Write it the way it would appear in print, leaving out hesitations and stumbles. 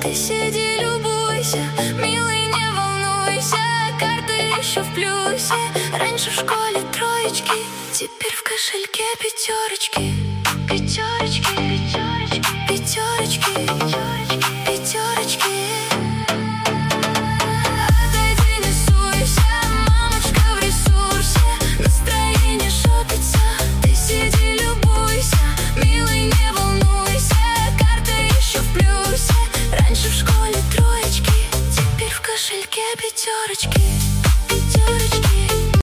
Ты сиди, любуйся, милый, не волнуйся. Карты еще в плюсе. Раньше в школе троечки, теперь в кошельке пятерочки. Пятерочки, пятерочки, пятерочки, пятерочки.